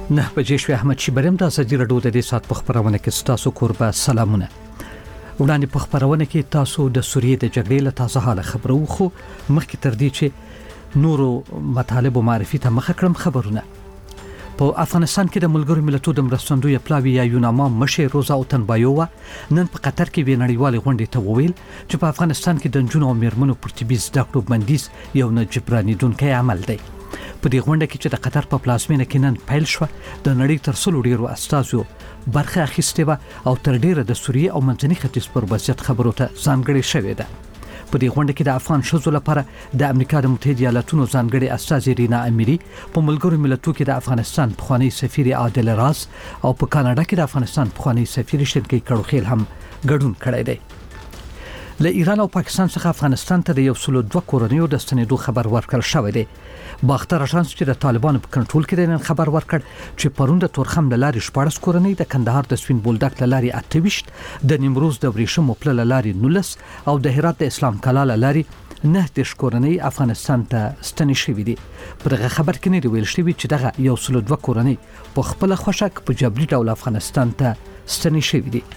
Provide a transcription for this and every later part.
نه بجې شوې احمد شیبرم د ازادي راډیو د دې سات په خبرونه کې تاسو کوربه سلامونه. وړاندې په خبرونه کې تاسو د سوریې د جګړې له تازه حاله خبرو خو مخکې تر دې چې نورو مطالب معرفي ته مخه کړم خبرونه. په افغانستان کې د ملګرو ملتونو د مرستندوی پلاوی یا یوناما مشر روزا اوتنبایووا نن په قطر کې د نړیوال غونډې ته وویل چې په افغانستان کې د جنونو او میرمنو پر طبي زده کړو بندیز یو نه جبرانیدونکي عمل دی. په دې غونډه کې چې د قطر په پلازمینه کې نن پیل شو د نړۍ تر څلو ډیرو استازو برخه اخیستې و او تر ډیره د سوریې او منځني ختیځ پر وضعیت خبرو ته ځانګړې شوې ده. په دې غونډه کې د افغان شذو لپاره د امریکا د متحده ایالاتونو ځانګړي استاذ رینا اميري په ملګرو ملتونو کې د افغانستان پخوانی سفیر عادل راز او په کاناډا کې د افغانستان پخوانی سفیر شرکی کړوخیل هم ګډون کړی دی. له ایران او پاکستان څخه افغانستان ته د 102 کورنیو د ستنېدو خبر ورکړل شوی دی. باختر اژانس چې د طالبانو په کنټرول کې د خبر ورکړ چې پرون د تورخم د لارې 14 کورنۍ د کندهار د سپین بولدک د لارې 28 د نیمروز د ورېښم پل لارې 19 او د هرات د اسلام کلا لارې 9 کورنۍ افغانستان ته ستنې شوې دي. پرغه خبر کې نه ویل شوی چې دغه 102 کورنۍ په خپل خوشک په جبري ډول افغانستان ته ستنې شوې دي.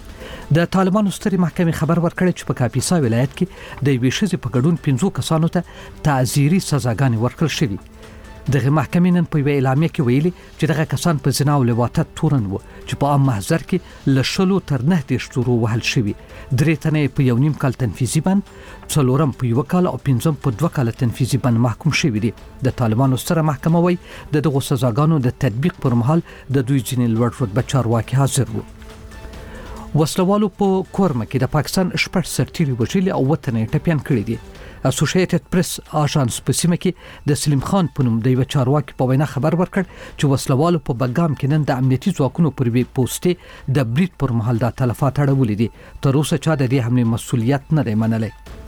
د طالبانو ستري محکمې خبر ورکړی چې په کاپیسا ولایت کې د ویشزي په ګډون 15 کسانو ته تعزیري سزاګانې ورکړل شوې. دغه محکمې نن په اعلامیه کې ویلي چې دغه کسان په زنا او لواطت تورن وو چې په عام محضر کې ل شلو تر 9 شتورو وهل شوی. درې تنه په یو نیم کال تنفیذي بند، څلورم په یو کال او پنځم په 2 کال تنفیذي بند محکوم شوی دي. د طالبانو ستره محکمه وایي د دغه سزاګانو د تطبیق پر مهال د دوی ځینې لوړ رتبه چارواکي حاضر وو. وسلوالو په کورمه کې د پاکستان شپږ سرتیري وژلي او وطن ټپيان کړی دي. اسوسییټډ پریس اژانس په سیمه کې د سلیم خان په نوم د یو چارواکي په وینا خبر ورکړ چې وسلوالو په بګام کې نن د امنیتي ځواکونو پر وی پوسټي د بریټ پر مهال د تلفات اړولې دي. تر اوسه چا د دې حمله مسولیت نه دی منلی.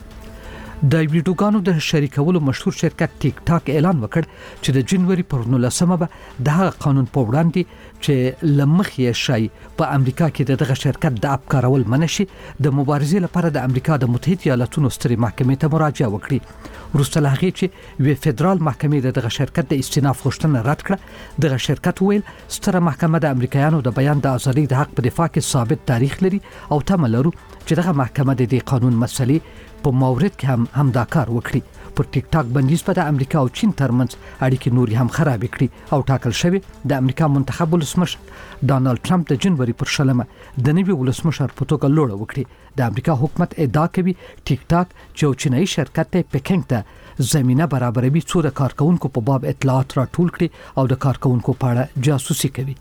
د ویډیوګانو د شریکولو مشهور شرکت ټیک ټاک اعلان وکړ چې د جنوري پر 19مه به د قانون په وړاندې چې لمخې شي په امریکا کې دغه شرکت د اپکارول منشي د مبارزې لپاره د امریکا د متحده ایالاتونو ستري محکمې ته مراجعه وکړي. وروسته له هغې چې وی فدرال محکمې دغه شرکت د استیناف غوښتنه رد کړه، دغه شرکت ویل ستره محکمه د امریکایانو د بیان د ازادۍ د حق په دفاع کې ثابت تاریخ لري او تمه لرو چې دغه محکمه د دې قانون مسلې په مورد کې هم دا کار وکړي. پر ټیک ټاک بندیز په د امریکا او چین ترمنځ اړیکې نوري هم خراب کړي او ټاکل شوی د امریکا منتخب ولسمشر ډانلډ ټرمپ د جنوري پر 16مه د نوي ولسمشر په توګه لوړه وکړي. د امریکا حکومت ادعا کوي ټیک ټاک چې چینایي شرکت ته پکینګ ته زمينه برابروي څو د کارکونکو په باب اطلاعات راټول کړي او د کارکونکو په اړه جاسوسي کوي.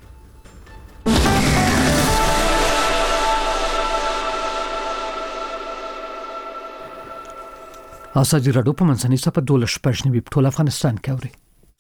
ازادي راډیو په منځني سپه 12 په ټول افغانستان کې اوري.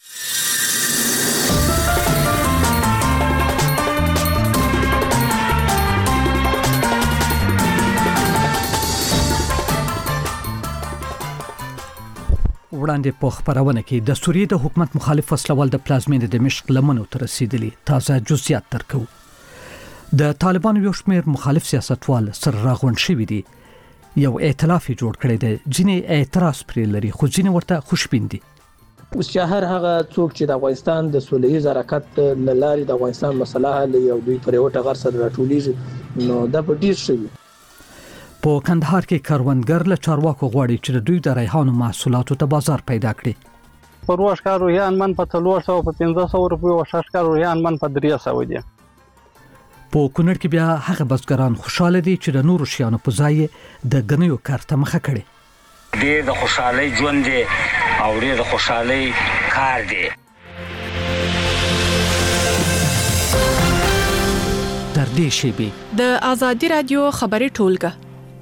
وړاندې په خبرونه کې د سوریې د حکومت مخالف وسلوال د پلازمینې دمشق لمنو ته رسیدلی. تازه جزئیات درکو. د طالبانو یو شمېر مخالف سیاستوال سره راغونډ شوي دي. یو ائتلاف جوړ کړی دی، ځینې اعتراض پرې لري خو ځینې ورته خوشبین دي. اوس چې هر هغه څوک چې د افغانستان د سولهییز حرکت لارې د افغانستان مسله حل یو دوی پر یو ټغر سره راټولیږي نو دا به ډیر شي. په کندهار کې کاروانګر له چارواکو غواړي چې دوی د ریحانو محصولاتو ته بازار پیدا کړي. پر واشکار رویان من په 300 په 1500 روپیو واشکار رویان من په 300 دي. په کونړ کې بیا هغه بزګران خوشاله دي چې د نورو شیانو په ځای د غنیو کارته مخه کړي. ډېر د خوشحالي ژوند دی او ډېر د خوشحالي کار دی. تر دې شی د ازادي رادیو خبري ټولګه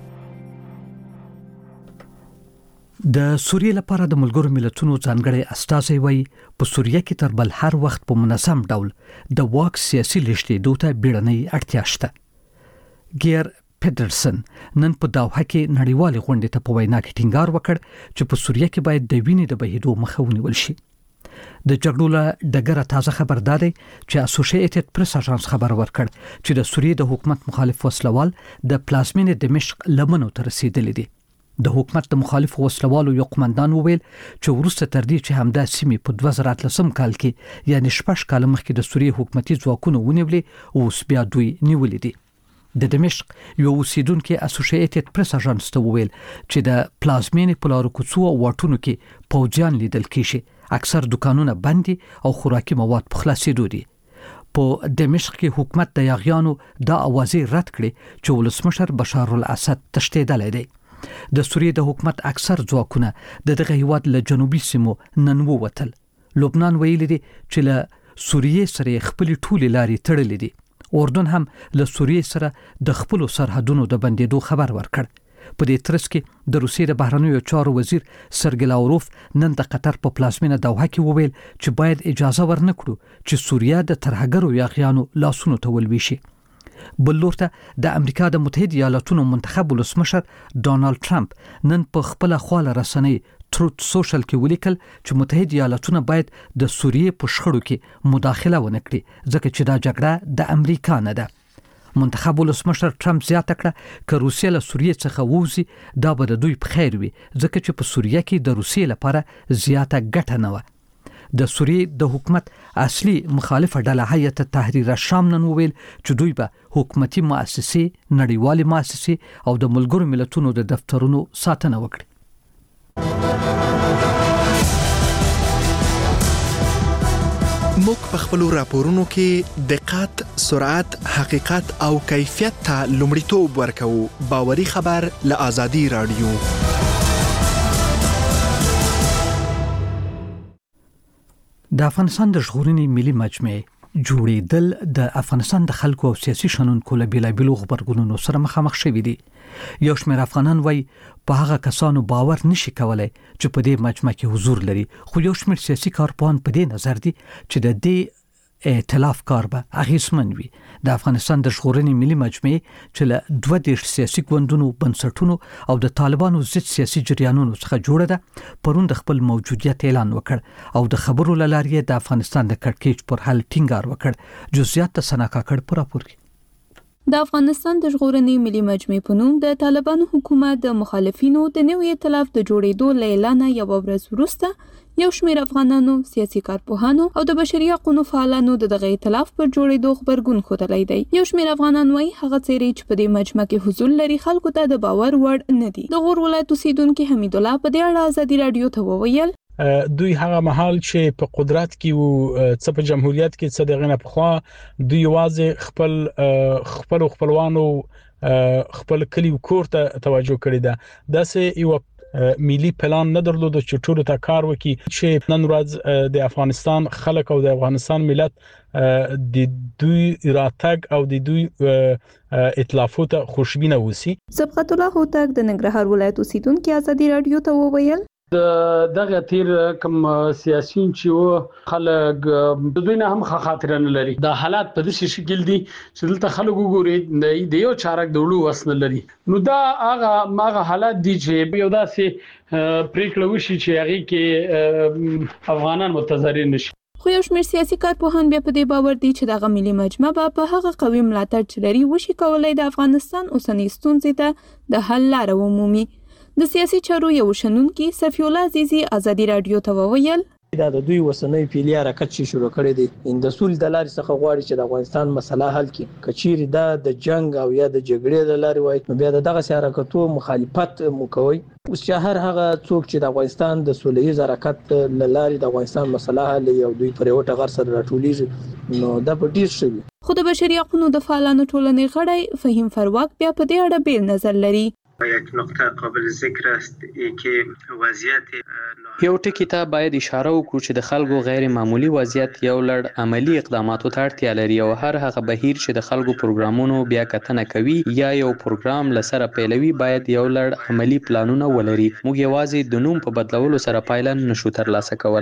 د سوریې لپاره د ملګرو ملتونو ځانګړي استازي وایي په سوریه کې تر بل هر وخت په منظم ډول د واک سیاسي لښتېدو ته بیړنۍ اړتیا شته. ګیر پیټرسن نن په داوحه کې نړیوال غونډې ته په وینا کې ټینګار وکړ چې په سوریه کې باید د وینې د بهیدو مخه ونیول شي. د جګړو له ډګره تازه خبر دادی چې اسوسییټډ پریس اژانس خبر ورکړ چې د سوریې د حکومت مخالف وسلوال د پلازمینې دمشق لمنو ته رسیدلی دي. د حکومت د مخالفو وسلوالو یو قومندان وویل چې وروسته تر دې چې همدا سیمې په 2013 کال کې یعنی 6 کال مخکې د سوریې حکومتي ځواکونو ونیولې او اوس بیا دوی نیولې دي. د دمشق یو اوسیدونکو اسوسییټډ پریس اژانس ته وویل چې د پلازمینې په لارو کوڅو او واټونو کې پوجان لیدل کیږي، اکثر دکانونه بند دي او خوراکي مواد په خلاصېدو دي. په دمشق کې حکومت د یاغیانو د اوازې رد کړې چې ولسمشر بشار الاسد تشدیدلی دی. د سوریې د حکومت اکثر ځواکونه د دغه هیواد له جنوبي سیمو نن ووتل. لبنان ویلي دی چې له سوریې سره خپل ټولې لارې تړلې دي. اردن هم له سوریې سره د خپل سرحدونو د بندیدو خبر ورکړ. په دې ترڅ کې د روسیې د بهرنیو چارو وزیر سرګی لاوروف نن د قطر په پلازمینه دوحه کې وویل چې باید اجازه ورنکړو چې سوریه د ترهګرو یاغیانو لاسونو ته ولويشي. بل لور ته د امریکا د متحده ایالاتونو منتخب ولسمشر ډانلډ ټرمپ نن په خپل خواله رسنۍ تروت سوشل کې ولیکل چې متحده ایالاتونه باید د سوریې په شخړو کې مداخله ونه کړي ځکه چې دا جګړه د امریکا نه ده. منتخب ولسمشر ټرمپ زیاته کړه چې روسیه له سوریې څخه ووځي دا به د دوی په خیر وي ځکه چې په سوریه کې د روسیې لپاره زیاته ګټه نه و. د سوریې د حکومت اصلي مخالفه ډله هیئت تحریر الشام نن وویل چې دوی به حکومتي مؤسسې، نړیوالې مؤسسې او د ملګرو ملتونو د دفترونو ساتنه وکړي. موږ په خپل راپورونو کې دقت، سرعت، حقیقت او کیفیت ته لومړیتوب ورکوو. باوري خبر له آزادي رادیو. د افغانستان د ژغورنې ملي مجمع جوړېدل د افغانستان د خلکو او سیاسي شنونکو له بیلابیلو غبرګونونو سره مخامخ شوي دي. یو شمېر افغانان وایي په هغه کسانو باور نشي کولای چې په دې مجمع کې حضور لري، خو یو شمېر سیاسي کارپوهان په دې نظر دي چې د دې ائتلاف کار به اغیزمن وي. د افغانستان د ژغورنې ملي مجمع چې له 22 سیاسي ګوندونو، بنسټونو او د طالبانو ضد سیاسي جریانونو څخه جوړه ده، پرون د خپل موجودیت اعلان وکړ او د خبرو له لارې د افغانستان د کړکېچ پر حل ټینګار وکړ. جزئیات د سنا کاکړ پر راپور کې. د افغانستان د ژغورنې ملي مجمع په نوم د طالبانو حکومت د مخالفینو د نوي ائتلاف د جوړېدو له اعلان یو ورځ وروسته یو شمېر افغانانو، سیاسي کارپوهانو او د بشري حقوقو فعالانو د دغه ائتلاف پر جوړېدو خبرګون ښودلی دی. یو شمېر افغانان وایي هغه څېرې چې په دې مجمع کې حضور لري خلکو ته د باور وړ نه دي. د غور ولایت اوسیدونکي حمید الله په دې اړه آزادي رادیو ته وویل دوی هغه محل چې په قدرت کې وو، څه په جمهوریت کې څه دغه نه پخوا دوی واځي خپل خپلوانو خپل کلی کور ته توجه کړی ده. داسې یو ملي پلان نه درلود چې ټول ته کار وکړي چې نن ورځ د افغانستان خلک او د افغانستان ملت د دوی راتګ او د دوی ائتلافو ته خوشبینه وسی. سبقت الله هوتک د ننګرهار ولایت اوسیدونکو آزادي رادیو ته وویل دغه تیر کوم سیاسيون چې و خلک د دوی نه هم خاطر نه لري. د حالات په دې شکل دي چې دلته خلک وګوري د یو چارک د وړو وسن لري. نو دا هغه حالات دي چې یو داسې پریکړه وشي چې هغه کې افغانان متضرر نشي. خو یو شمېر سیاسي کارپوهان بیا په دې باور دي چې دغه ملي مجمع په هغه قوي ملاتړ چې لري وشي کولای د افغانستان اوسنۍ ستونزې ته د حل لاره ومومي. د سیاسي چارو یو شنونکي صفی الله عزیزی آزادي رادیو ته وویل دا د دوی وسنۍ پیلي حرکت چې شروع کړی دی د سول د لارې څخه غواړي چې د افغانستان مسله حل کړي. کچېری دا د جنگ او یا د جګړې د لارې وای نو بیا دغه حرکتو مخالفت مو کوي. اوس چې هر هغه څوک چې د افغانستان د سولهییز حرکت له لارې د افغانستان مسله حل او دوی پر یو ټغر سره راټولیږي نو دا په ډیر شوی. خو د بشري حقوقو د فعالانو ټولنې غړی فهیم فرواک بیا په دې اړه بیل نظر لري. یک نقطه قابل ذکر است که وضعیت یو ټکی ته باید اشاره وکړو چې د خلکو غیر معمولی وضعیت یو لړ عملی اقداماتو ته اړتیا لري او هر هغه بهیر چې د خلکو پروګرامونو بیا کتنه کوي یا یو پروګرام لسره پیلوي باید یو لړ عملی پلانونه ولري. موږ یوازې د نوم په بدلولو سره پایله نشو ترلاسه کولای.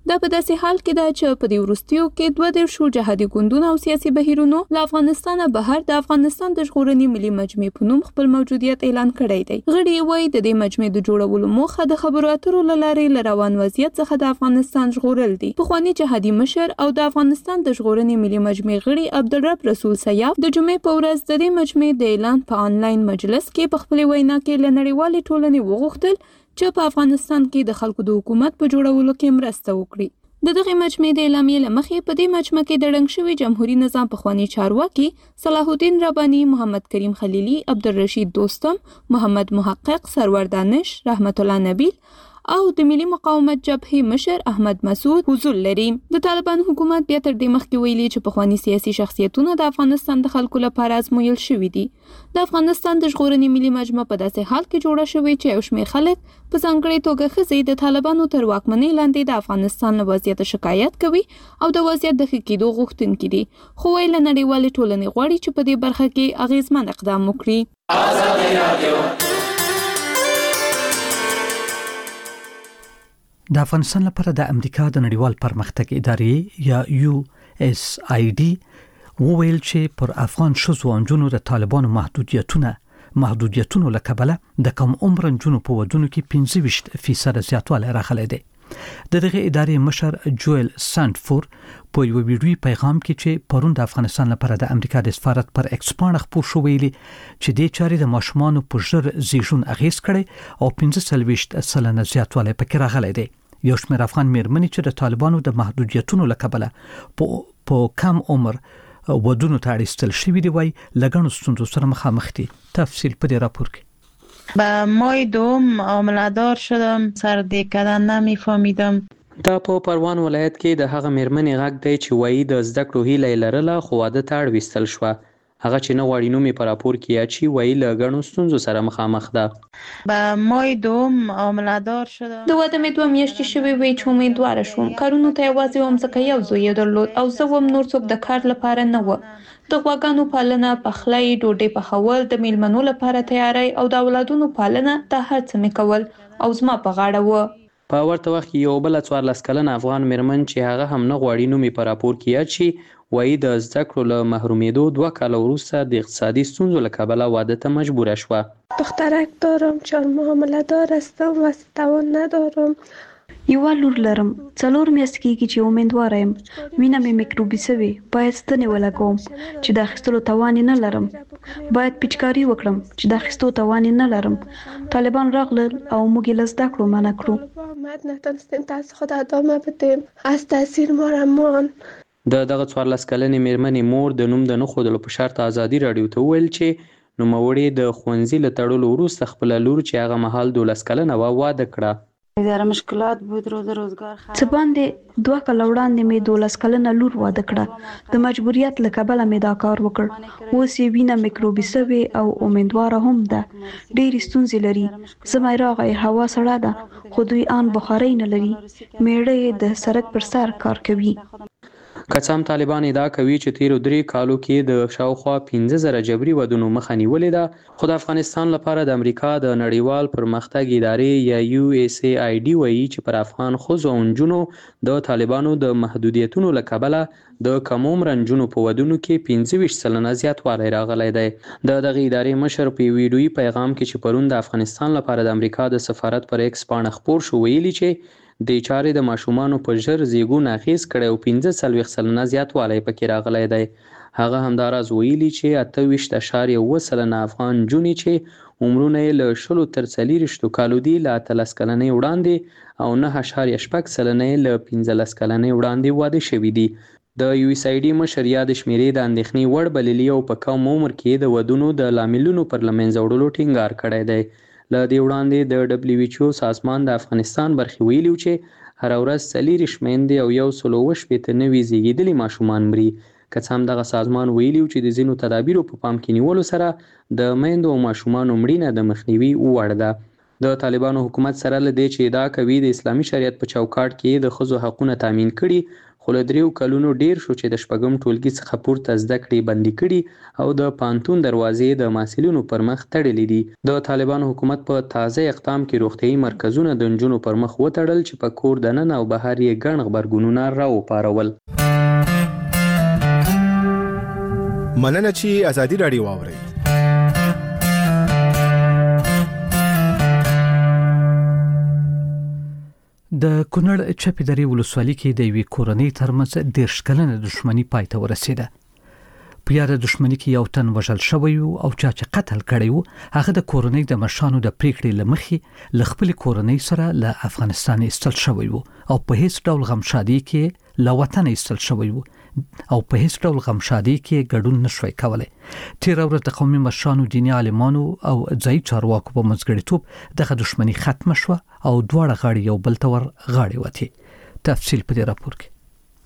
دا په داسې حال کې ده چې په دې وروستیو کې 22 جهادي ګوندونه او سیاسي بهیرونو له افغانستانه بهر د افغانستان د ژغورنې ملي مجمع په نوم خپل موجودیت اعلان کړی دی. غړي وایي د دې مجمع د جوړولو موخه د خبرو اترو له لارې له روان وضعیت څخه د افغانستان ژغورل دي. پخوانی جهادي مشر او د افغانستان د ژغورنې ملي مجمع غړي عبدالرب رسول سیاف د جمعې په ورځ د دې مجمع د اعلان په آنلاین مجلس کې په خپل وینا کې له نړیوالې ټولنې وغوښتل چې په افغانستان کې د خلکو د حکومت په جوړولو کې مرسته وکړي. د دغه مجمع د اعلامیې له مخې په دې مجمع کې د ړنګ شوي جمهوریت نظام پخوانی چارواکي صلاح الدین رباني، محمد کریم خلیلي، عبدالرشید دوستم، محمد محقق، سرور دانش، رحمت الله نبیل او د ملي مقاومت جبهې مشر احمد مسعود حضور لري. د طالبان حکومت بیا تر دې مخکې ویلي چې پخوانی سیاسي شخصیتونه د افغانستان د خلکو لپاره ازمویل شوي دي. د افغانستان د ژغورنې ملي مجمع په داسې حال کې جوړه شوې چې یو شمېر خلک په ځانګړې توګه ښځې د طالبانو تر واکمنۍ لاندې د افغانستان له وضعیته شکایت کوي او د وضعیت د ښه کېدو غوښتونکي دي، خو وایي له نړیوالې ټولنې غواړي چې په دې برخه کې اغېزمن اقدام وکړي. د افغانستان لپاره د امریکا د نړیوال پرمختګ ادارې یا USAID وویل چې پر افغان ښځو او نجونو د طالبانو محدودیتونو له کبله د کم عمر نجونو په ودونو کې 25% زیاتوالی راغلی دی. د دغه ادارې مشر جویل سانټفور په یو ویډیوي پیغام کې چې پرون د افغانستان لپاره د امریکا د سفارت پر ایکس باندې خپور شو ویلي چې د چارې د ماشومانو په ژر زیږون اغیز کړي او 15% زیاتوالی پکې راغلی دی. یو شمېر افغان میرمنې چې د طالبانو د محدودیتونو له کبله په کم عمر ودونو ته اړیستل شوي دي وایي له ګڼو ستونزو سره مخامخ دي. تفصیل په دې راپور کې. به ماه دوم حامله‌دار شدم، سر دیکدن نمیفهمیدم. دا په پروان ولایت کې د هغه میرمنې غږ دی چې وایي د زده کړو هیله لرله خو واده ته اړ ویستل شوه. هغه چې نه غواړي نوم یې په راپور کې اچي وایي له ګڼو ستونزو سره مخامخ ده. به ماه دوم حامله‌دار شدم. د واده مې 2 میاشتې شوې وې چې امیدواره شوم. کارونو ته یوازې وم ځکه یو زوی یې درلود او زه وم نور څوک د کار لپاره نه و. د غواګانو پالنه، پخلی، ډوډۍ پخول، د میلمنو لپاره تیاری او د اولادونو پالنه دا هر څه مې کول او زما په غاړه و. په ورته وخت کې یو بل 14 کلنه افغان میرمن چې هغه هم نه غواړي نوم یې په راپور کې اچي وایي د زده کړو له محرومیدو 2 کاله وروسته د اقتصادي ستونزو له کبله واده ته مجبوره شوه. دخترک دارم، 4 ماه حامله‌دار هستم و توان ندارم. یو لور لرم، 4 میاشتې کېږي چې امیدواره یم. وینه مې میکروبي شوې، باید ستنې ولګوم چې د اخیستلو توان نه لرم. باید پیچکاري وکړم چې د اخیستو توان نه لرم. طالبان راغلل او موږ له زده کړو منع کړو. نتونستیم درس خود ادامه بدیم. از تاثیر ما رمان. د دغه 14 کلنې میرمنې مور د نوم د نه ښودلو په شرط ازادي راډیو ته وویل چې نوموړې د ښوونځي له تړلو وروسته خپله لور چې هغه مهال 12 کلنه وه واده کړه. څه باندې 2 کاله وړاندې مې 12 کلنه لور واده کړه. د مجبوریت له کبله مې دا کار وکړ. اوس یې وینه میکروبي شوې او امیدواره هم ده. ډېرې ستونزې لري. زما راغی هوا سړه ده خو دوی آن بخارۍ نه لري. میړه یې د سړک پر سر کار کوي. که څه هم طالبان ادعا کوي چې تیرو 3 کالو کې د شاوخوا 15,000 جبري ودونو مخه نیولې ده، خو د افغانستان لپاره د امریکا د نړیوال پرمختګ ادارې یا USAID وایي چې پر افغان ښځو او نجونو د طالبانو د محدودیتونو له کبله د کم عمره نجونو په ودونو کې 25% زیاتوالی راغلی دی. د دغه ادارې مشر په ویډیويي پیغام کې چې پرون د افغانستان لپاره د امریکا د سفارت پر ایکس باندې خپور شو ویلي چې د چارې د ماشومانو په ژر زیږون اغیز کړی او 15% زیاتوالی پکې راغلی دی. هغه همداراز ویلي چې 28.7 افغان نجونې چې عمرونه یې له 10 تر 40 کالو دي له 13 کلنۍ وړاندې او 9.6 له 15 کلنۍ وړاندې واده شوي دي. د USAID مشر یا د شمیرې د اندېښنې وړ بللي او په کم عمر کې د ودونو د لاملونو پر له منځه وړلو ټینګار کړی دی. له دې وړاندې د WHO سازمان د افغانستان برخې ویلي چې هره ورځ 40 میندې او 170 نوي زیږېدلي ماشومان مري. که څه هم دغه سازمان ویلي چې د ځینو تدابیرو په پام کې نیولو سره د میندو او ماشومانو مړینه د مخنیوي وړ ده. د طالبانو حکومت سره له دې چې ادعا کوي د اسلامي شریعت په چوکاټ کې د ښځو حقونه تامین کړي، خو له 3 کلونو ډیر شو چې د شپږم ټولګي څخه پورته زده کړې بندي کړي او د پانتون دروازې د محصلینو پر مخ تړلې دي. د طالبانو حکومت په تازه اقدام کې روغتيایي مرکزونه د نجونو پر مخ وتړل چې په کور دننه او بهر یې ګڼ غبرګونونه راوپارول. مننه چې ازادي راډیو واوري. د کونړ چپی درې ولسوالۍ کې د یوې کورنۍ ترمنځ 10 کلنه دښمنی پای ته ورسیده. په یاد دښمنی کې یو تن وژل شوی او چا چې قتل کړی و هغه د کورنۍ د مشرانو د پریکړې لمخې ل خپل کورنۍ سره له افغانستان ایستل شوی و او په هیڅ ډول غمشادي کې له وطن ایستل شوی و او په هیڅ ډول غمشادي کې ګډون نشوي کولای. تیر ورځ د قومي مشرانو، دیني عالمانو او ځای چارواکو په منځګړیتوب دغه دښمنی ختم شوه او دواړه غاړې یو بل ته ور غاړې وتی. تفصیل په دې راپور کې.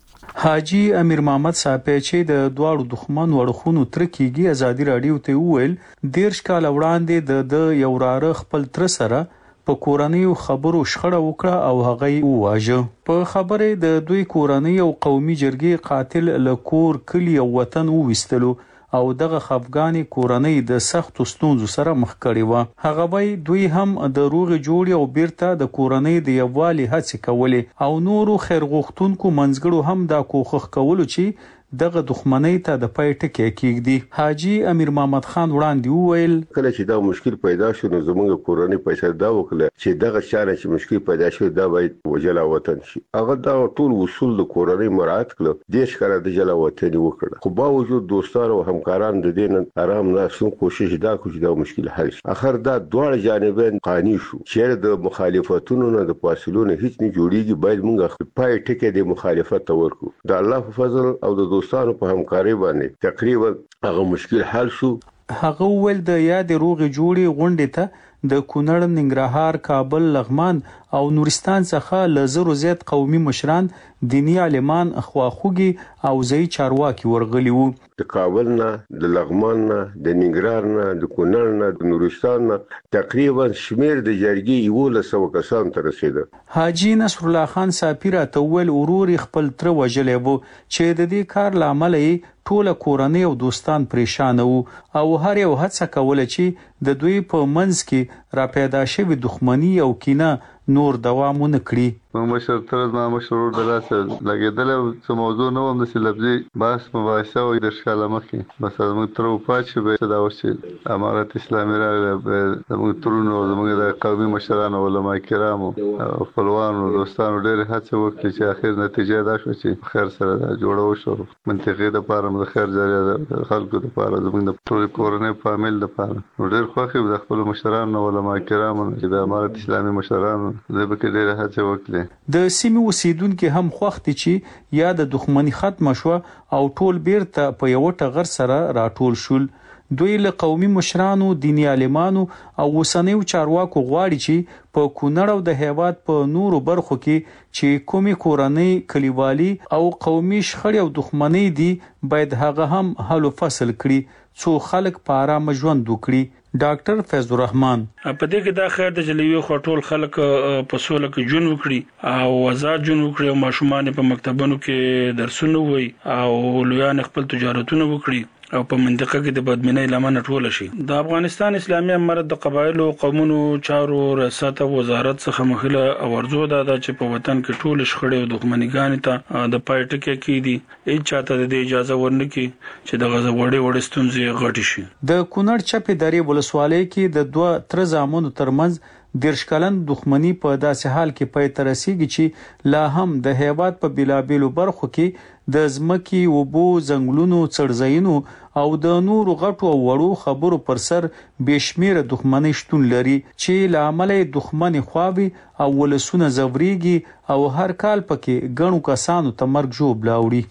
حاجی امیر محمد صاحب چې د دواړو دښمن وړخونو تر کېږي ازادي راډیو ته وویل 10 کال وړاندې د یو راره خپل تر سره په کورنۍ خبرو شخړه وکړه او هغه وواژه. په خبره د دوی کورنۍ او قومي جرګې قاتل له کور کلی او وطن وويستلو او دغه خفګانی کورنۍ د سختو ستونزو سره مخ کړي و. هغه وای دوی هم د روغ جوړ او بیرته د کورنۍ د یووالي هڅې کولې او نورو خیر غوښتونکو منځګړو هم دا کوښښ کولو چې دغه دښمنۍ ته د پای ټکی کېږدي. حاجی امیر محمد خان وړاندې وویل کله چې دا مشکل پیدا شو نو زموږ کورنۍ پیسې دا وکړه چې دغه شانه چې مشکل پیدا شو دا باید وجلا وطن شي. هغه دا ټول اصول د کورنۍ مراعات کړل. دیش کړه د جلا وطن وکړه. خو باوجود دوستانو او همکاران د دې آرام نه سو کوشش دا کوي چې دا مشکل حل شي. اخر دا دواړه جانبین قانوني شو چې د مخالفتونو نه د فاصلونو هیڅ نه جوړیږي. باید موږ پای ټکی د مخالفت ورکو. د الله په فضل او د دوستانو په همکاري باندې تقریبا هغه مشکل حل شو. هغه ول د یاد روغ جوړي غونډې ته د کونړ، ننګرهار، کابل، لغمان او نورستان څخه لزرو زیات قومي مشران، دینی عالمان، خواخوږي او ځای چارواکي ورغلي وو. د کابل نه، د لغمان نه، د ننګرهار نه، د کونړ نه، د نورستان نه تقریبا شمیر د جرګې 1100 کسان ته رسیده. حاجی نصر الله خان ساپیرا تول ورور خپل تر وجلې وو چې د دې کار لامل یې ټوله کورنۍ او دوستان پریشان وو او هر یو هڅه کوله چې د دوی په منځ کې را پیدا شوی دښمنی او کینه نور دوام ونکړي. مشر تر ما مشرور د لاسه لګیدل او موضوع نو هم د لفظي بحث مباحثه او د شاله مخې مثلا موږ تر پاتې به دا ورسې امارات اسلامي راغله موږ ترونو زموږ د قومي مشرانو علما کرامو او خپلوانو دوستانو ډېر هڅه وکړي چې اخر نتیجه دا شو چې خیر سره جوړو شو. منطقې د پاره د خیر ځای خلکو د پاره زموږ د ټول کورنۍ فامیل د پاره ډېر خوښي د خپل مشرانو علما کرامو چې د امارات اسلامي مشرانو د به کې ډېر هڅه وکړي. د سیمې اوسیدونکو هم خوښ دي چې یا د دښمنی ختم شو او ټول بیرته په یو ټغر سره راټول شول. دوی له قومي مشرانو، دینی عالمانو او وسنیو چارواکو غواړي چې په کونړ او د هیواد په نورو برخو کې چې کومي کورنۍ، کلیوالي او قومي شخړې او دښمنۍ دي باید هغه هم حل فصل کړي څو خلک په آرام ژوند وکړي. ډاکټر فیض الرحمن په دې کې دا خیر د جلوي خټول خلک په سوله کې جون وکړي او آزاد جون وکړي او ماشومان په مکتبونو کې درسونه وي او لویان خپل تجارتونه وکړي او په منطقه کې د بدمنۍ لمنه ټول شي. د افغانستان اسلامي امارت د قبایلو قومونو چارو ریاست وزارت څخه مخله ورزو ده چې په وطن کې ټول شخړې او دښمنیګان ته د پای ټکی کېدي. هیڅ چاته د اجازه ورنکي چې د غزه وړې ستونزې غټي شي. د کونړ چپی درې ولسوالۍ کې د دوه تر زامنو ترمنځ 10 کلن دښمنی په داسې حال کې پای ته رسیږي چې لا هم د هیواد په بلابلو برخو کې د ځمکې، اوبو، ځنګلونو، څړځایونو او د نورو غټو او وړو خبرو پر سر بشمیره دښمنی شتون لري چې لامل دښمن خواوي او ولسونه زوريږي او هر کال پکې ګڼو کسانو ته مرګ جوړ لاوړي.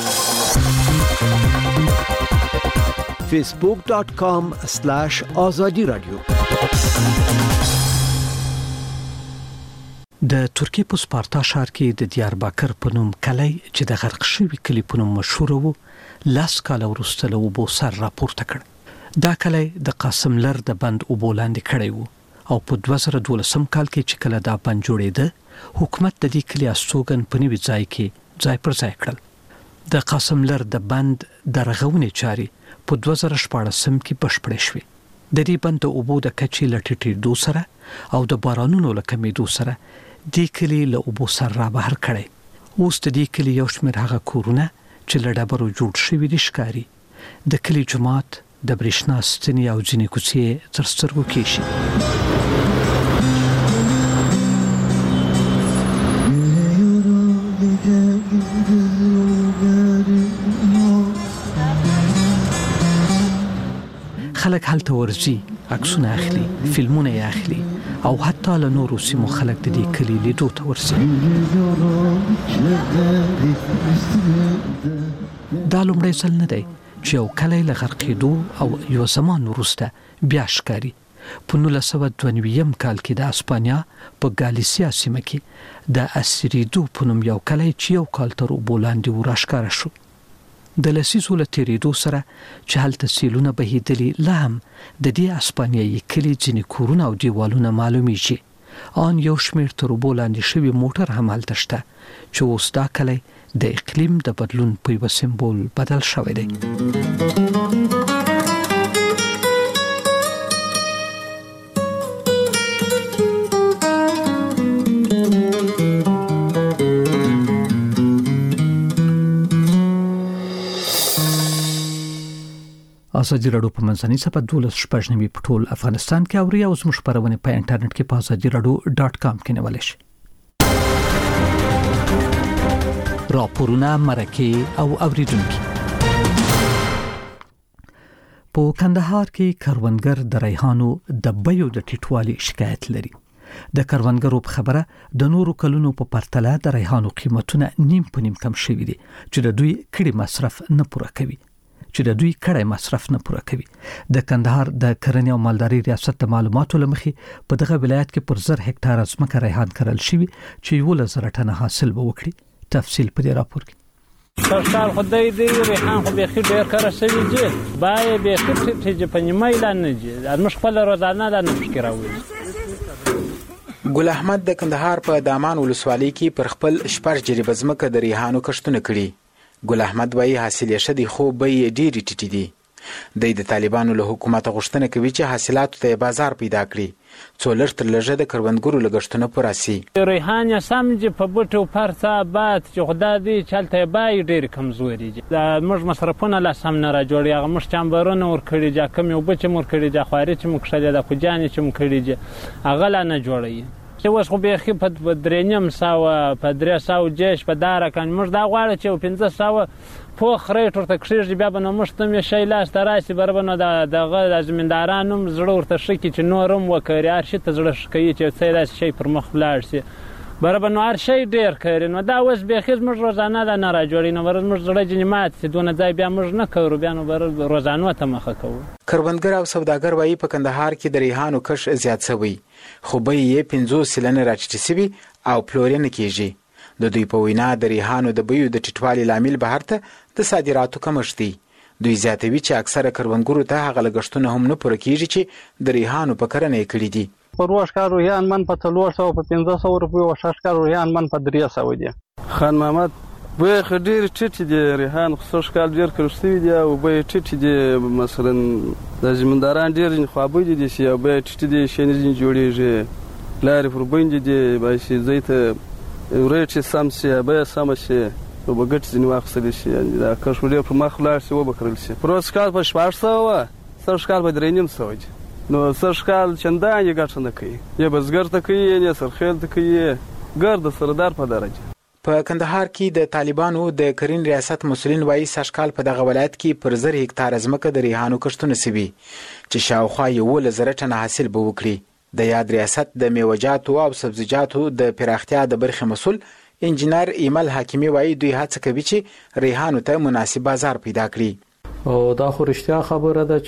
facebook.com/azadi radio د ترکیې په سپارتا ښار کې د دیاربکر په نوم کلی چې د غرق شوي کلی په نوم مشهور وو 10 کال وروسته له اوبو سر راپورته کړ. دا کلی د قاسم لر د بند اوبو لاندې کړی وو او په 2012 کال کې چې کله دا بند جوړېده حکومت د دې کلی استوګن په نوي ځای کې ځای پر ځای کړل. د قاسم لر د بند د رغونې چاري په 2014 کې بشپړې شوې. د دې بند د اوبو د کچې لټېدو سره او د بارانونو له کمیدو سره دې کلی له اوبو سره را بهر کړی. اوس د دې کلی یو شمېر هغه کورونه چې له ډبرو جوړ شوي دي ښکاري. د کلی جومات، د برېښنا ستنې او ځینې کوڅې تر سترګو کېږي. خلک هلته ورځي، عکسونه اخلي، فلمونه یې اخلي او حتی له نورو سیمو خلک د دې کلي لیدو ته ورځي. دا لومړی ځل نه دی چې یو کلی له غرقېدو او یو زمان وروسته بیا ښکاري. په 1992 کال کې د اسپانیا په ګالیسیا سیمه کې د اسیریدو په نوم یو کلی چې یو کال تر اوبو لاندې و راښکاره شو. د لسیزو له تېرېدو سره چې هلته سیلونه بهېدلي، لا هم د دې اسپانیایي کلي ځینې کورونه او دیوالونه معلومیږي. آن یو شمېر تر اوبو لاندې شوي موټر هم هلته شته چې اوس دا کلی د اقلیم د بدلون په یوه سمبول بدل شوی دی. ازادي راډیو په منځنۍ صفحه 12 په ټول افغانستان کې اوري او زموږ خبرونه په انټرنیټ کې په azadiradio.com کې نیولای شئ. راپورونه، مرکې او اوریدونکو. په کندهار کې کروندګر د ریحانو د بیو د ټیټوالي شکایت لري. د کروندګرو په خبره د نورو کلونو په پرتله د ریحانو قیمتونه نیم په نیم کم شوي دي چې د دوی کړي مصرف نه پوره کوي. د کندهار د کرنې او مالداري ریاست د معلوماتو لمخې په دغه ولایت کې پر 1000 هکتار ځمکه ریحان کرل شوی چې 1000 ټنه حاصل به وکړي. تفصیل په دې راپور کې. سرکار خدای دې ریحان خو به خې ډېر کار شوی دی، بای به چې په نیمه اعلان نه دي، موږ خپل روزانه د نفکر راوړي. ګل احمد د کندهار په دامان ولسوالۍ کې پر خپل شپږ جریبه ځمکه د ریحانو کښتونه کړي. ګل احمد وايي حاصل یې شدي خو به یې ډېری ټیټې دي. د طالبانو له حکومت غوښتنه کوي چې حاصلاتو ته بازار پیدا کړي، څو لږ تر لږه د کروندګرو لګښتونه پوره شي. ریحان یې سم چې په بوټو پرڅه باد چې خدای دې چلته بای ډېر کمزوري دي. موږ مصرفونه لا سم نه را جوړي، هغه موږ چمبرونه ور کړی جا کم یو بچ مور کړی جا خواري چې موږ شاله د کوجانې چې موږ کړی جا هغه لا نه جوړي. چې اوس خو به خې په 300 په 300 جيش په دار کان موږ دا غواړو چې 1500 په خریټ ورته کښې بیا به نو مشتم یې شی لاس تراسي بربنه دغه د زمیندارانو زړه ورته شکی چې نورم وکړي هر شي ته زړه شکی چې څه داس شی پر مخ بلاړ شي بربنه هر شی ډیر کړي نو دا اوس به خې موږ روزانه دا نه را جوړي نو ورته موږ زړه جنمات چې دونه ځای بیا موږ نه کوو بیا نو روزانه ته مخه کوو. کروندګر او سوداګر وايي په کندهار کې د ریحانو کښ زیات شوی خو به یې 50 سلنه راټیټ شوی او پلورنه کیږي. د دوی په وینا د ریحانو د بیو د ټیټوالي لامل بهر ته د صادراتو کمښت دی. دوی زیاتوي چې اکثره کروندګرو ته هغه لګښتونه هم نه پوره کیږي چې د ریحانو په کرنه یې کړي دي. په روشکار ریحان من په 300 په 500 روپیو او ششکار ریحان من په 300 دي. خان محمد به خډیر ټیټ دي ریحان خو شکال ډیر کړشتي دي او به ټیټ دي مثلا د زمینداران ډیر خوابې دي چې به ټیټ دي شنه جوړیږي لارې پر باندې دي باشي زیت ورېټ سم سي به سم سي او بغټ ځنی واخصل شي دا کښولې په مخ لار سي و بکرل شي پروسکال په 400 سرشکال په 300 دي. نو سرشکال چندان یې ګټ نه کوي یا بزګر ته کوي یا سرخیل ته کوي ګرد سردار په درجه. په کندهار کې د طالبانو د کرین ریاست مسولین وايي سرشکال په دغه ولایت کې پر 1000 هکتار ځمکه د ریحانو کښتونه سوي چې شاوخوا 1000 ټنه حاصل به وکړي. د یاد ریاست د میوه‌جاتو او سبزیجاتو د پراختیا د برخې مسول انجینر ایمل حکیمی وايي دوی هڅه کوي چې ریحانو ته مناسب بازار پیدا کړي. او دا خو رښتیا خبره ده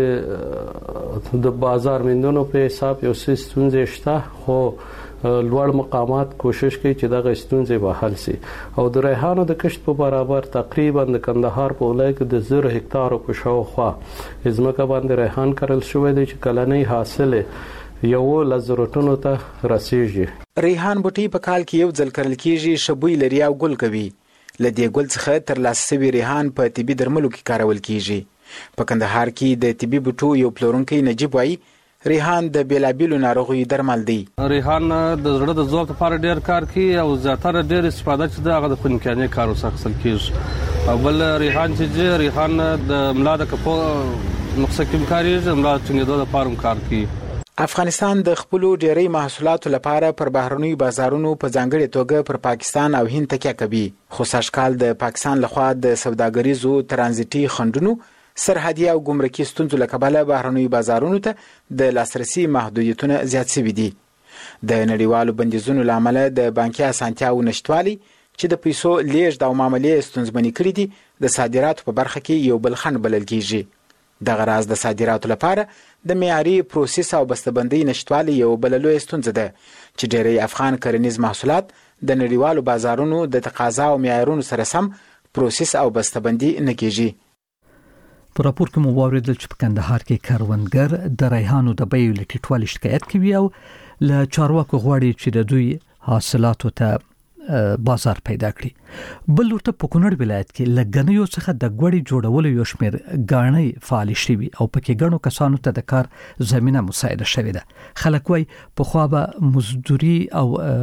چې د بازار موندنو په حساب یو څه ستونزې شته خو لوړ مقامات کوشش کوي چې دغه ستونزې به حل شي. او د ریحانو د کښت په برابر تقریبا د کندهار په ولایت کې د 1000 هکتار په شاوخوا ځمکه باندې ریحان کرل شوی دی چې کلنۍ حاصل یو لزرټونو ته رسیږي. ریحان بوټي په کال کې یو ځل کرل کیږي، شبوی لري او ګل کوي. لدې ګل څخه تر لاسه شوي ریحان په طبي درملو کې کارول کیږي په کندهار کې د طبي بوټو یو پلورونکی نجیب وایي ریحان د بیلابیلو ناروغیو درمل دی. ریحان د زړه د ځواک لپاره ډیر کار کوي او زیاتره ډیر استفاده چې د هغه د خونکانې کار وسخل کیږي او بل ریحان چې ریحان د ملا د کپو نقصه کې کاریږي ملا څنګه د پارم کار کوي. افغانستان د خپل ډیری محصولاتو لپاره پر بهرنی بازارونو په ځانګړي توګه پر پاکستان او هند تکیه کوي خو سږکال د پاکستان لخوا د سوداګریزو ترانزیتي خنډونو سرحدي او ګمرکي ستونزو له کبله بهرنی بازارونو ته د لاسرسي محدودیتونه زیات شوي دي. د نړیوالو بندیزونو له امله د بانکي اسانتیاو نشتوالي چې د پیسو لیږد او معاملې ستونزمنې کړي دي د صادراتو په برخه کې یو بل خنډ بلل کیږي. دغه راز د صادراتو لپاره د معیاري پروسس او بسته‌بندۍ نشتوالي یو بل لوی ستونزه ده چې ډېری افغان کرنیز محصولات د نړیوالو بازارونو د تقاضا او معیارونو سره سم پروسس او بسته‌بندي نه کیږي. په راپور کې مو واوریدل چې په کندهار کې کروندګر د ریحانو د بیو له ټیټوالي شکایت کوي او له چارواکو غواړي چې د دوی حاصلاتو ته بازار پیدا کړي. بل ورته په کونړ ولایت کې لګنیو څخه د غوړي جوړولو یو شمېر غاڼې فعال شوي او پکې غنو کسانو ته د کار زمينه مساعده شوې ده. خلک وايي په خو به مزدوري او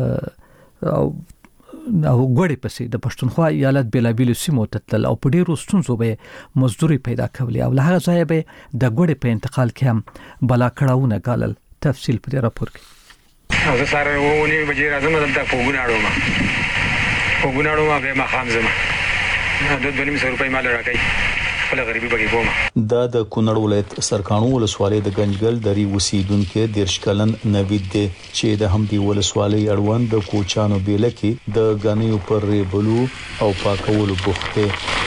غوړي پسې د پښتونخوا ایالت بلابل سیمو ته تل او په ډیرو ستونزو به مزدوري پیدا کولی او له هغه ځای به د غوړي په انتقال کې هم بلا کړهونه غالل. تفصیل په راپور کې زه سره ونی بجې راځم دلته پوګوناړو ما به ما خام زما د 2.5 روپۍ مال راکې خپل غریبي بګي کوم. دا د کونړ ولایت سرکانو ولسوالۍ د گنجګل درې اوسیدونکو 10 کلن نوید دی چې د همدې ولسوالۍ اړوند د کوچانو بیل کې د غنیو پر ریبلو او پاکولو بوخته.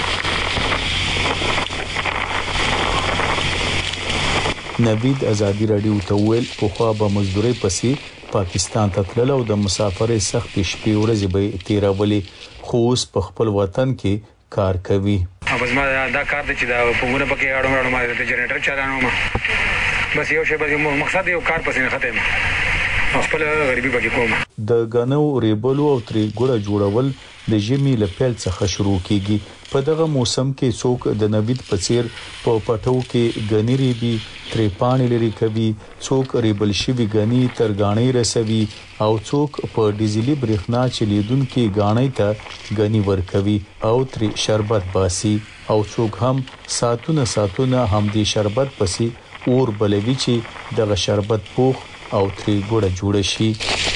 نوید ازادي رادیو ته ویل په خو به مزدوري پسې پاکستان ته تلل او د مسافرۍ سخت شپې ورځې به تیرولې خو اوس په خپل وطن کې کار کوي. بس ما دا کار د چې دا پوګونه پکې اړم ما د جنریټر چلانو ما بس یو شی بس مقصد یو کار پسې نه ختم خپل غریبي پکې کوم. د غنو ریبلو او تری ګوړه جوړول د ژمي له پیل څخه شروع کیږي. په دغه موسم کې څوک د نوید په څیر په پټو کې غنی ریبي تری پانی لري کوي څوک ریبل شوی غنی تر غاڼې رسوي او څوک په ډیزلي برېښنا چلیدونکو غاڼې ته غنی ورکوي او تری شربت باسي او څوک هم ساتونه هم دې شربت پسې اور بلوي چې دغه شربت پوخ او تری ګوړه جوړ شي.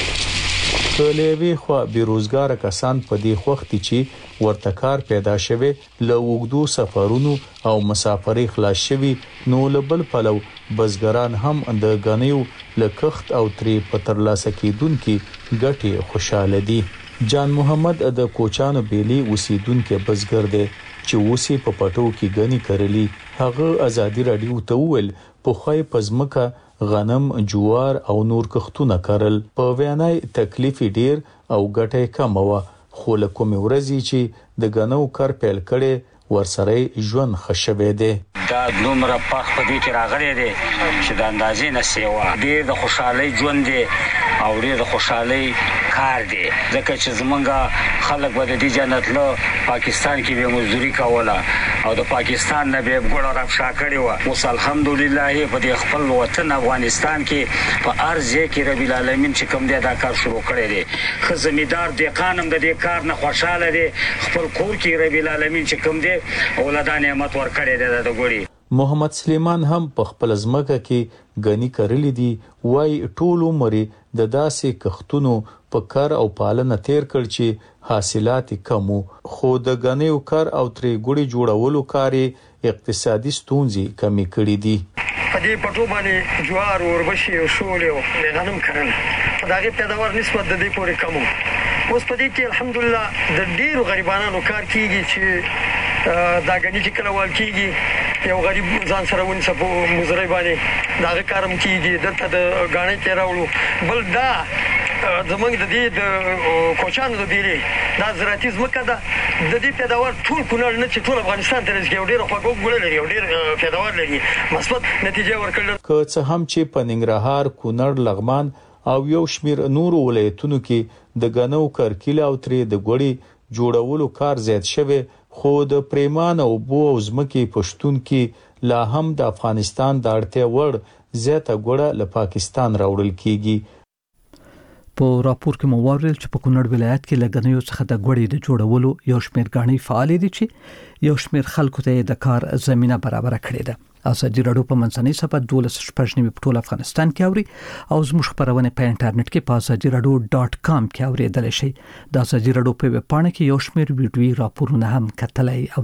کلهوی خو بیروزګار کسان په دې وخت چې ورته کار پیدا شوه له وګدو سفرونو او مسافرۍ خلاص شوي نو لبل پلو بزګران هم د غنیو لکخت او تری پتر لاسه کېدونکو ګټي خوشاله دي. جان محمد د کوچانو بیلی اوسیدونکو بزګر دی چې اوسې په پټو کې غنی کړلی. هغه ازادي رادیو ته ویل په خوای پزمکه غنم جوار او نور کښتونه کرل په وینای تکلیف ډیر او ګټه کم و خو له کوم ورځې چې د غنو کار پیل کړي ورسره ژوند خښوي دي. دا نومره پخ په دې کې راغلي دي چې د اندازې نه سیوا ډیر د خوشحالي ژوند دي او ډیر د خوشحالي کار دي ځکه چې زمونږ خلک به د دې جنت له پاکستان کې به مزدوري کوله او د پاکستان نه به ګوړه رافشا کړي و اوس الحمدلله په دې خپل وطن افغانستان کې په ارزه کې رب العالمین چې کوم دې دا کار شروع کړی دی خو زمیدار د قانون د دې کار نه خوشاله دي خپل کور کې رب العالمین چې کوم دې اولادان نعمت ورکړي دی د ګوړي. محمد سلیمان هم په خپل ځمکه کې غنی کړلې دي وای ټول عمر د داسې کښتونو په کار او پالنه تیر کړ چې حاصلات کم خو د غنیو کار او تری ګوړي جوړولو کار اقتصادي ستونزې کمی کړې دي. په دې پټو باندې جوار وربشي او شول او غنم کړل په دغه پیداوار نسبت د دې پورې کم اوس په دې کې الحمدلله د ډیرو غریبانو کار کیږي چې دا غنی چې کله ول کیږي یو غریب ځان سره ونیسه په مزرعه باندې دا کارم کیږي دلته د غاڼې تیراولو بل دا زمونږ د دې د کوچانو د بیلي دا زراعتي ځمکه ده د دې پیداوار ټول کونړ نه چې ټول افغانستان ته رسیږي ډیر خواږه ګوله لري ډیر پیداوار لري مثبت نتیجه ورکړل. که څه هم چې په ننګرهار کونړ لغمان او یو شمیر نور ولایتونو کې د غنو کرکیله او تری د ګوړي جوړولو کار زیات شوی خو د پریمان او بو ځمکې پښتون کې لا هم د افغانستان د اړتیا وړ زیاته ګوړه له پاکستان راوړل کیږي. په راپور کې مو وویل چې په کونړ ولایت کې لګنیو څخه د ګوړې د جوړولو یو شمېر غاڼې فعال دي چې یو شمېر خلکو ته د کار زمينه برابر کړې ده. ازادي راډیو په منځنۍ صفحه 12 په ټول افغانستان کې اوري او زموږ خبرونه په انټرنیټ کې په azadiiradio.com کې اوریدل شي. د ازادي راډیو په ویب پاڼه کې یو شمېر ویډیوي راپورونه هم کتلای